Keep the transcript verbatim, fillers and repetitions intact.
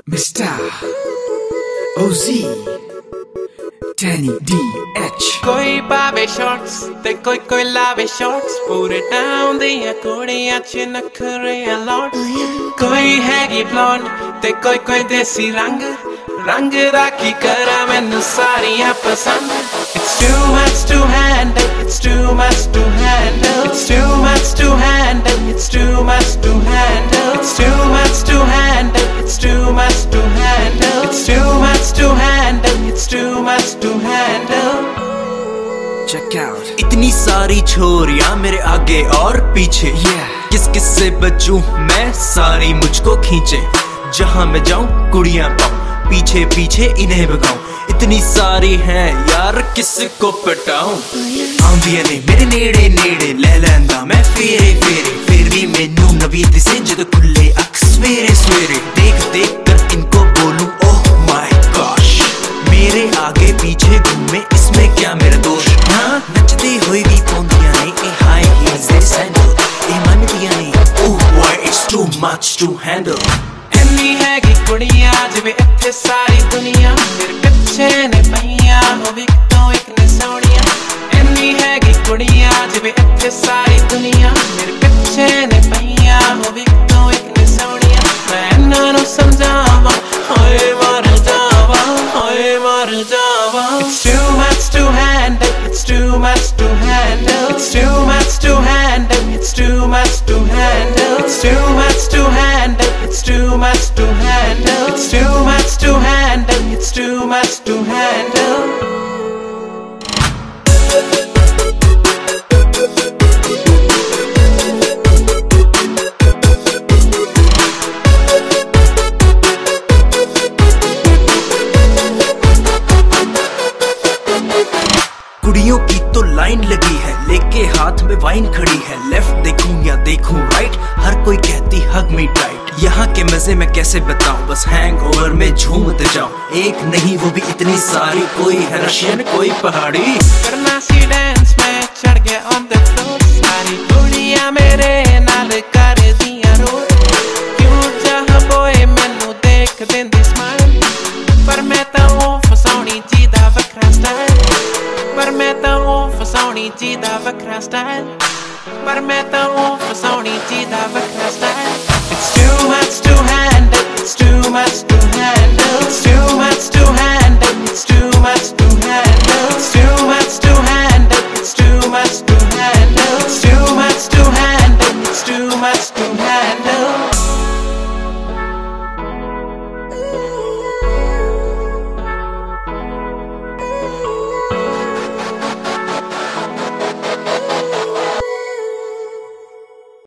Mister Ozzy, Danny D H। कोई पावे shorts ते कोई कोई लावे शॉर्ट्स, पूरे टाउन दियां कुड़ियां च नखरे लॉट। कोई हैगी ब्लॉन्ड ते कोई कोई देसी रंग, रंग दा की करा मैनू सारियां पसंद। It's too much to handle, it's too much to handle, it's too much to handle, it's too much to handle, it's too much to handle, it's too much to handle, it's too much to handle, it's too much to handle। Check out। इतनी सारी छोरियां मेरे आगे और पीछे, yeah। किस किस से बचूं मैं, सारी मुझको खींचे। जहां मैं जाऊं कुड़ियां पाऊं, पीछे पीछे इन्हें भगाऊं। इतनी सारी हैं यार किसको पटाऊं। आंदियां ने मेरे नेड़े नेड़े ले लैंदा मैं फेरे फेरे, फिर भी मैनू नवी दिसे जद खुले अख सवेरे सवेरे। देख देख कर इनको बोलूं ओह माय गॉश, मेरे आगे पीछे घूमे इसमें क्या मेरा दोष। हाँ नचदे हुए भी पौंदियां ने ए हाई हील्स दे सैंडल, ए मनदियां ने oh boy it's too much to handle. इन्नी हैगी कुड़ियां जिवें इत्थे सारी दुनिया मेरे पिछे ने पईयां, ओ भी तो एक ने सोहणियां। इन्नी हैगी कुड़ियां जिवें इत्थे सारी दुनिया मेरे पिछे ने पईयां, ओ भी तो एक ने सोहणियां। मैं इन्हां नूं समझावां होए मर जावां, होए मर जावां। It's too much to handle, it's too much to handle, it's too much to handle, it's too much to handle, it's too much to handle, it's too much to handle, it's too much to handle, it's too much to handle। कुड़ियों की तो line लगी है, लेके हाथ में wine खड़ी है। Left देखूं या देखूं राइट, हर कोई कहती हग मी टाइट। यहाँ के मजे मैं कैसे बताऊं, बस हैंगओवर में झूमते जाऊं। एक नहीं वो भी इतनी सारी, कोई है रशियन कोई पहाड़ी। करना सी डांस में चढ़ गया ऑन द फ्लोर, सारी कुड़ियां मेरे